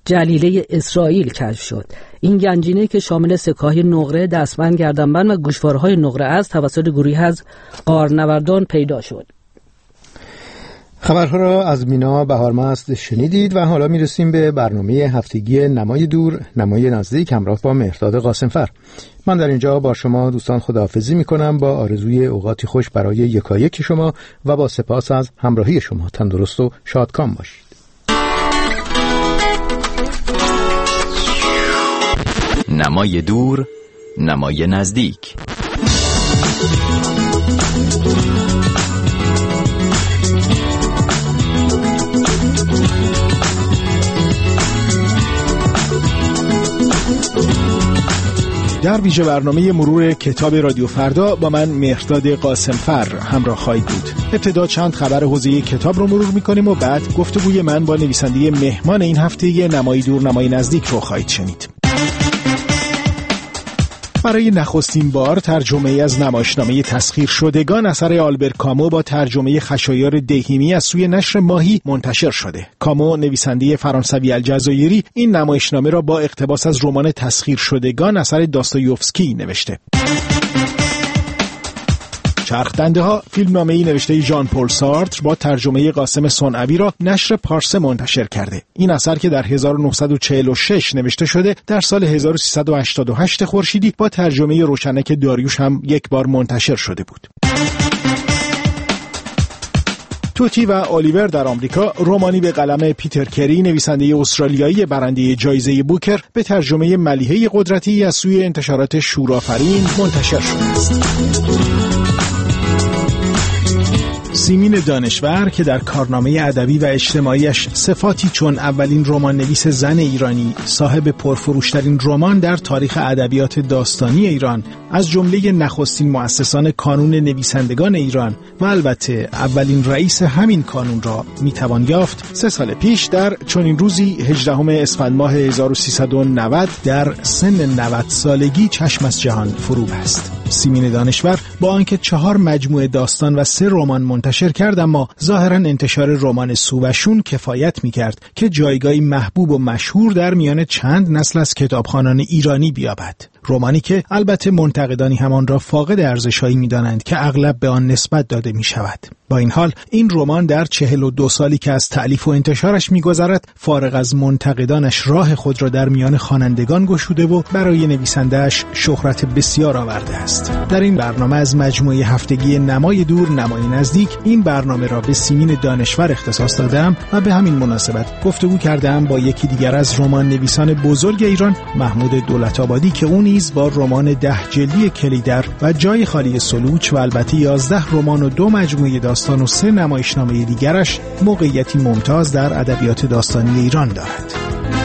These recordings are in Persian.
جلیله اسرائیل کشف شد. این گنجینه که شامل سکه‌های نقره، دستبند، گردنبند و گوشوارهای نقره است توسط گروهی از غارنوردان پیدا شد. خبرها را از مینا بهارمست شنیدید و حالا میرسیم به برنامه هفتگی نمای دور نمای نزدیک همراه با مهرداد قاسمفر. من در اینجا با شما دوستان خداحافظی میکنم با آرزوی اوقاتی خوش برای یکایک شما و با سپاس از همراهی شما. تندرست و شادکام باشید. نمای دور نمای نزدیک. در ویژه برنامه مرور کتاب رادیو فردا با من مهرداد قاسمفر همراه خواهید بود. ابتدا چند خبر حوزه کتاب رو مرور میکنیم و بعد گفتگوی من با نویسنده مهمان این هفته نمای دور نمای نزدیک رو خواهید شنید. برای نخستین بار ترجمه از نمایشنامه تسخیر شدگان اثر آلبر کامو با ترجمه خشایار دهیمی از سوی نشر ماهی منتشر شده. کامو نویسنده فرانسوی الجزایری این نمایشنامه را با اقتباس از رمان تسخیر شدگان اثر داستایوفسکی نوشته. چرخدنده ها فیلمنامه‌ای نوشته ژان پل سارتر با ترجمه قاسم صنعوی را نشر پارسه منتشر کرده. این اثر که در 1946 نوشته شده در سال 1388 خورشیدی با ترجمه روشنک داریوش هم یک بار منتشر شده بود. توتی و الیور در آمریکا رمانی به قلم پیتر کری نویسنده استرالیایی برنده جایزه بوکر به ترجمه ملیحه قدرتی از سوی انتشارات شورآفرین منتشر شده است. سیمین دانشور که در کارنامه ادبی و اجتماعیش صفاتی چون اولین رمان نویس زن ایرانی، صاحب پرفروشترین رمان در تاریخ ادبیات داستانی ایران، از جمله نخستین مؤسسان کانون نویسندگان ایران و البته اولین رئیس همین کانون را میتوان یافت 3 سال پیش در چنین روزی 18 اسفند ماه 1390 در سن 90 سالگی چشم از جهان فرو بست. سیمین دانشور با آنکه 4 مجموعه داستان و 3 رمان منتشر کرد، اما ظاهرا انتشار رمان سووشون کفایت می‌کرد که جایگاهی محبوب و مشهور در میان چند نسل از کتابخوانان ایرانی بیابد. رمانی که البته منتقدانی همان را فاقد ارزش‌هایی می‌دانند که اغلب به آن نسبت داده می‌شود. با این حال این رمان در 42 سالی که از تألیف و انتشارش می‌گذرد، فارغ از منتقدانش راه خود را در میان خوانندگان گشوده و برای نویسنده‌اش شهرت بسیار آورده است. در این برنامه از مجموعه هفتگی نمای دور نمای نزدیک این برنامه را به سیمین دانشور اختصاص دادم و به همین مناسبت گفتگو کردم با یکی دیگر از رمان نویسان بزرگ ایران، محمود دولت‌آبادی، که اون نیز با رمان 10 جلدی کلیدر و جای خالی سلوچ و البته 11 رمان و 2 مجموعه داستان و 3 نمایشنامه دیگرش موقعیتی ممتاز در ادبیات داستانی ایران دارد.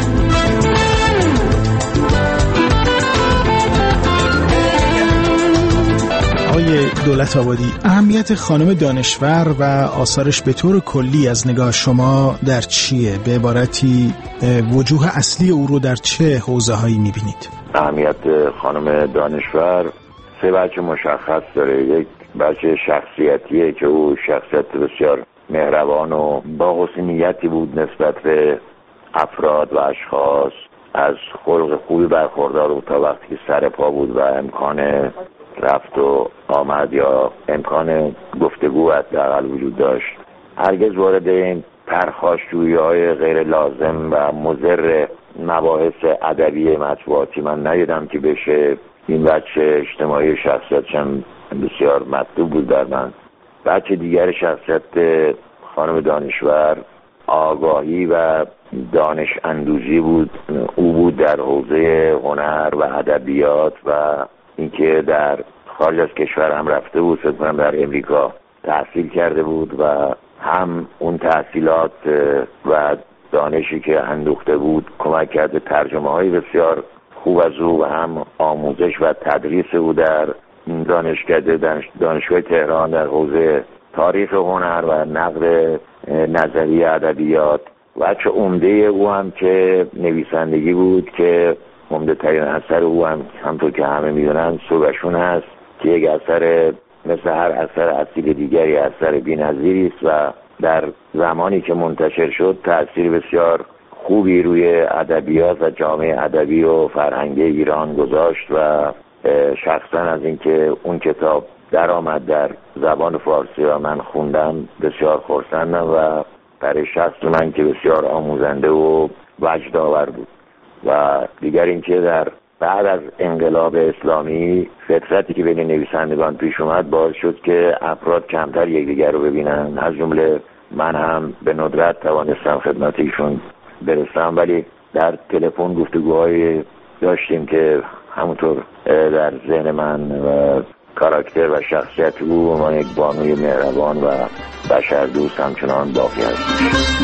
آقای دولت‌آبادی، اهمیت خانم دانشور و آثارش به طور کلی از نگاه شما در چیه؟ به عبارتی وجوه اصلی او رو در چه حوزه‌هایی می‌بینید؟ اهمیت خانم دانشور 3 بچه مشخص داره. یک بچه شخصیتیه که او شخصیت بسیار مهربان و با حسن نیتی بود نسبت به افراد و اشخاص، از خلق خوبی برخوردار بود تا وقتی که سر پا بود و امکان رفت و آمد یا امکان گفتگو حداقل وجود داشت. هرگز وارد این پرخاشجویی‌های غیر لازم و مضر مباحث ادبی مطبوعاتی من ندیدم که بشه. این بچه اجتماعی شخصیتش هم بسیار مطلوب بود در من. بچه دیگر شخصیت خانم دانشور آگاهی و دانش اندوزی بود. او بود در حوزه هنر و ادبیات و اینکه در خارج از کشور هم رفته بود، فکر کنم در امریکا تحصیل کرده بود و هم اون تحصیلات و دانشی که اندوخته بود کمک کرد به ترجمه‌های بسیار خوب از او و هم آموزش و تدریس او در دانشگاه تهران در حوزه تاریخ هنر و نقد نظری ادبیات. و چه عمده او هم که نویسندگی بود که عمده ترین اثر او هم همطور که همه میدونن سووشون هست که یک اثر مثل هر اثر اصیل دیگری اثر بی‌نظیری است و در زمانی که منتشر شد تأثیر بسیار خوبی روی ادبیات و جامعه ادبی و فرهنگی ایران گذاشت و شخصا از اینکه اون کتاب در آمد در زبان فارسی و من خوندم بسیار خرسندم و برای شخص من که بسیار آموزنده و وجدآور بود. و دیگر اینکه در بعد از انقلاب اسلامی فطرتی که بین نویسندگان پیش اومد باعث شد که افراد کمتر یکدیگر رو ببینن، از جمله من هم به ندرت توانستم خدمت ایشون برسم، ولی در تلفن گفتگوهای داشتیم که همونطور در ذهن من و کاراکتر و شخصیت او ما یک بانوی مهربان و بشردوست همچنان باقی است.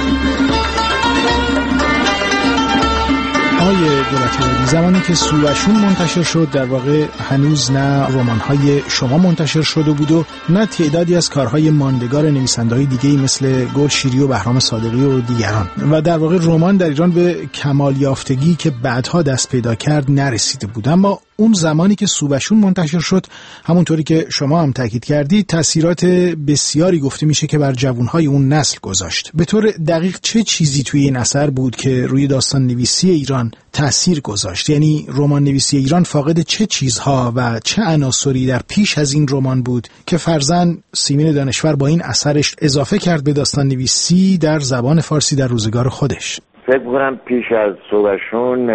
آقای دولت‌آبادی، زمانی که سواشون منتشر شد در واقع هنوز نه رمان‌های شما منتشر شده بود و نه تعدادی از کارهای ماندگار نویسنده‌های دیگه‌ای مثل گل شیری و بهرام صادقی و دیگران، و در واقع رمان در ایران به کمال یافتگی که بعدها دست پیدا کرد نرسیده بود. اما اون زمانی که سوبشون منتشر شد، همونطوری که شما هم تاکید کردید، تاثیرات بسیاری گفته میشه که بر جوانهای اون نسل گذاشت. به طور دقیق چه چیزی توی این اثر بود که روی داستان نویسی ایران تاثیر گذاشت؟ یعنی رمان نویسی ایران فاقد چه چیزها و چه عناصری در پیش از این رمان بود که فرزند سیمین دانشور با این اثرش اضافه کرد به داستان نویسی در زبان فارسی در روزگار خودش؟ فکر می‌کنم پیش از سوبشون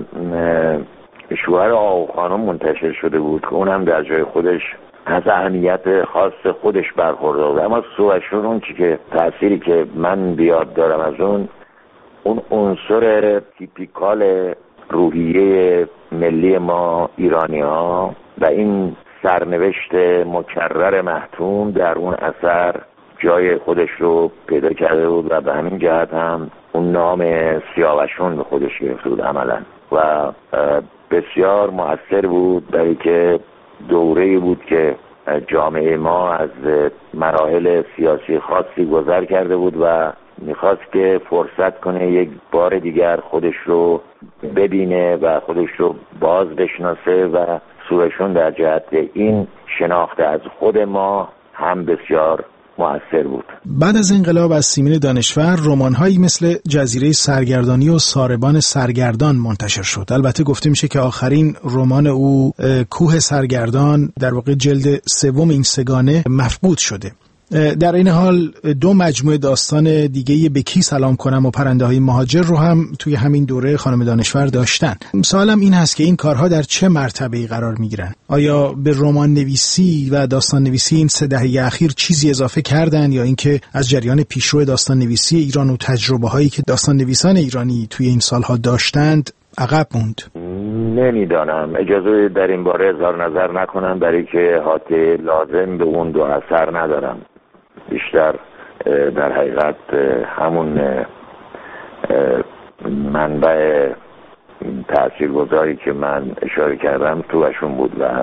شوهر آقا خانم منتشر شده بود که اونم در جای خودش از اهمیت خاص خودش برخوردار بود. اما سوبشون اون چی که تأثیری که من بیاد دارم از اون عنصر تیپیکال روحیه ملی ما ایرانی ها و این سرنوشت مکرر محتوم در اون اثر جای خودش رو پیدا کرده بود و به همین جهت هم اون نام سیاوشون به خودش گرفته بود عملا و بسیار مؤثر بود، برای که دوره‌ای بود که جامعه ما از مراحل سیاسی خاصی گذر کرده بود و میخواست که فرصت کنه یک بار دیگر خودش رو ببینه و خودش رو باز بشناسه و سوشون در جهت این شناخته از خود ما هم بسیار مؤثر بود. بعد از انقلاب از سیمین دانشور رمان‌هایی مثل جزیره سرگردانی و ساربان سرگردان منتشر شد. البته گفته میشه که آخرین رمان او کوه سرگردان در واقع جلد سوم این سگانه مفقود شده. در این حال دو مجموعه داستان دیگه به کی سلام کنم و پرنده‌های مهاجر رو هم توی همین دوره خانم دانشور داشتن. سوالم این هست که این کارها در چه مرتبه‌ای قرار میگیرن؟ آیا به رمان نویسی و داستان نویسی این 3 دهه اخیر چیزی اضافه کردن یا اینکه از جریان پیشرو داستان نویسی ایران و تجربه‌هایی که داستان نویسان ایرانی توی این سالها داشتند عقب موند؟ نمیدانم، اجازه در این باره اظهار نظر نکنم، برای که احاطه لازم به اون دو اثر ندارم. بیشتر در حقیقت همون منبع تاثیرگذاری که من اشاره کردم توشون بود و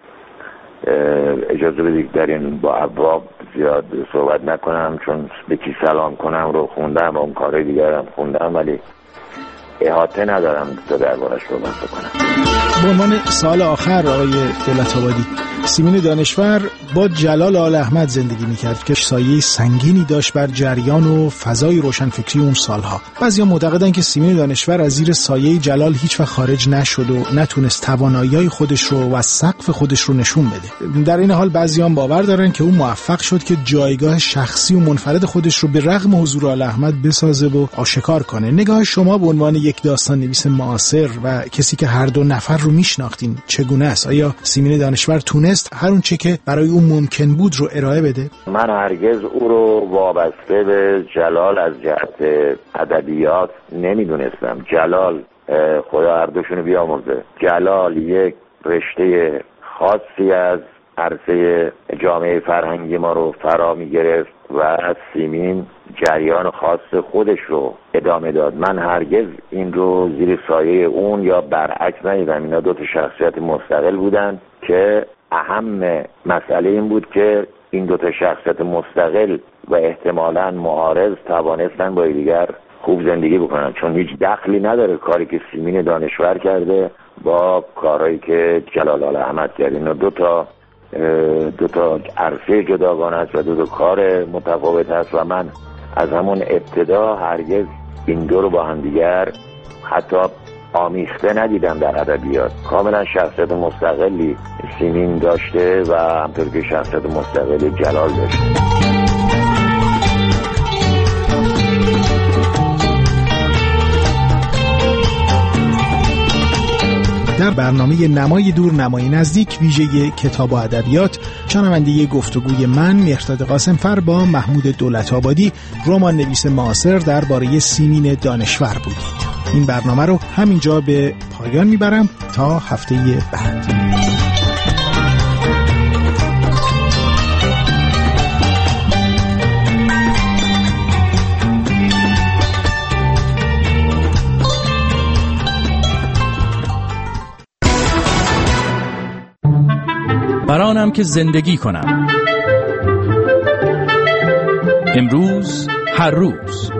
اجازه بدید در این با ابواب زیاد صحبت نکنم، چون به کی سلام کنم رو خوندم و اون کارهای دیگرم خوندم، ولی احاطه ندارم تا دربارش صحبت کنم. به عنوان سال آخر آقای دولت‌آبادی، سیمین دانشور با جلال آل احمد زندگی میکرد که سایه سنگینی داشت بر جریان و فضای روشنفکری اون سالها. بعضیا معتقدن که سیمین دانشور از زیر سایه جلال هیچ وقت خارج نشد و نتونست توانایی‌های خودش رو و سقف خودش رو نشون بده. در این حال بعضیان باور دارن که او موفق شد که جایگاه شخصی و منفرد خودش رو به رغم حضور آل احمد بسازه و آشکار کنه. نگاه شما به عنوان یک داستان نویس معاصر و کسی که هر دو نفر رو میشناختین چگونه است؟ آیا سیمین دانشور تونست هر اون چه که برای اون ممکن بود رو ارائه بده؟ من هرگز او رو وابسته به جلال از جهت ادبیات نمیدونستم. جلال خدا هر دوشونو بیامرزه، جلال یک رشته خاصی از عرصه جامعه فرهنگی ما رو فرا می گرفت و از سیمین جریان خاص خودش رو ادامه داد. من هرگز این رو زیر سایه اون یا برعکس ندیدم. اینا 2 شخصیت مستقل بودن که اهم مسئله این بود که این 2 شخصیت مستقل و احتمالاً معارض توانستن با دیگر خوب زندگی بکنن، چون هیچ دخلی نداره کاری که سیمین دانشور کرده با کارهایی که جلال آل احمد کرد. اینا 2 تا عرصه جداگانه است و 2 کار متفاوت است و من از همون ابتدا هرگز این دو رو با هم دیگر حتی آمیخته ندیدم در ادبیات. کاملا شخصیت مستقلی سیمین داشته و همطور که شخصیت مستقلی جلال داشته. در برنامه نمای دور نمای نزدیک ویژه کتاب و ادبیات، شنونده گفتگوی من مهرداد قاسمفر با محمود دولت‌آبادی، رمان نویس معاصر درباره سیمین دانشور بودید. این برنامه رو همینجا به پایان میبرم تا هفته بعد. برانم که زندگی کنم، امروز هر روز.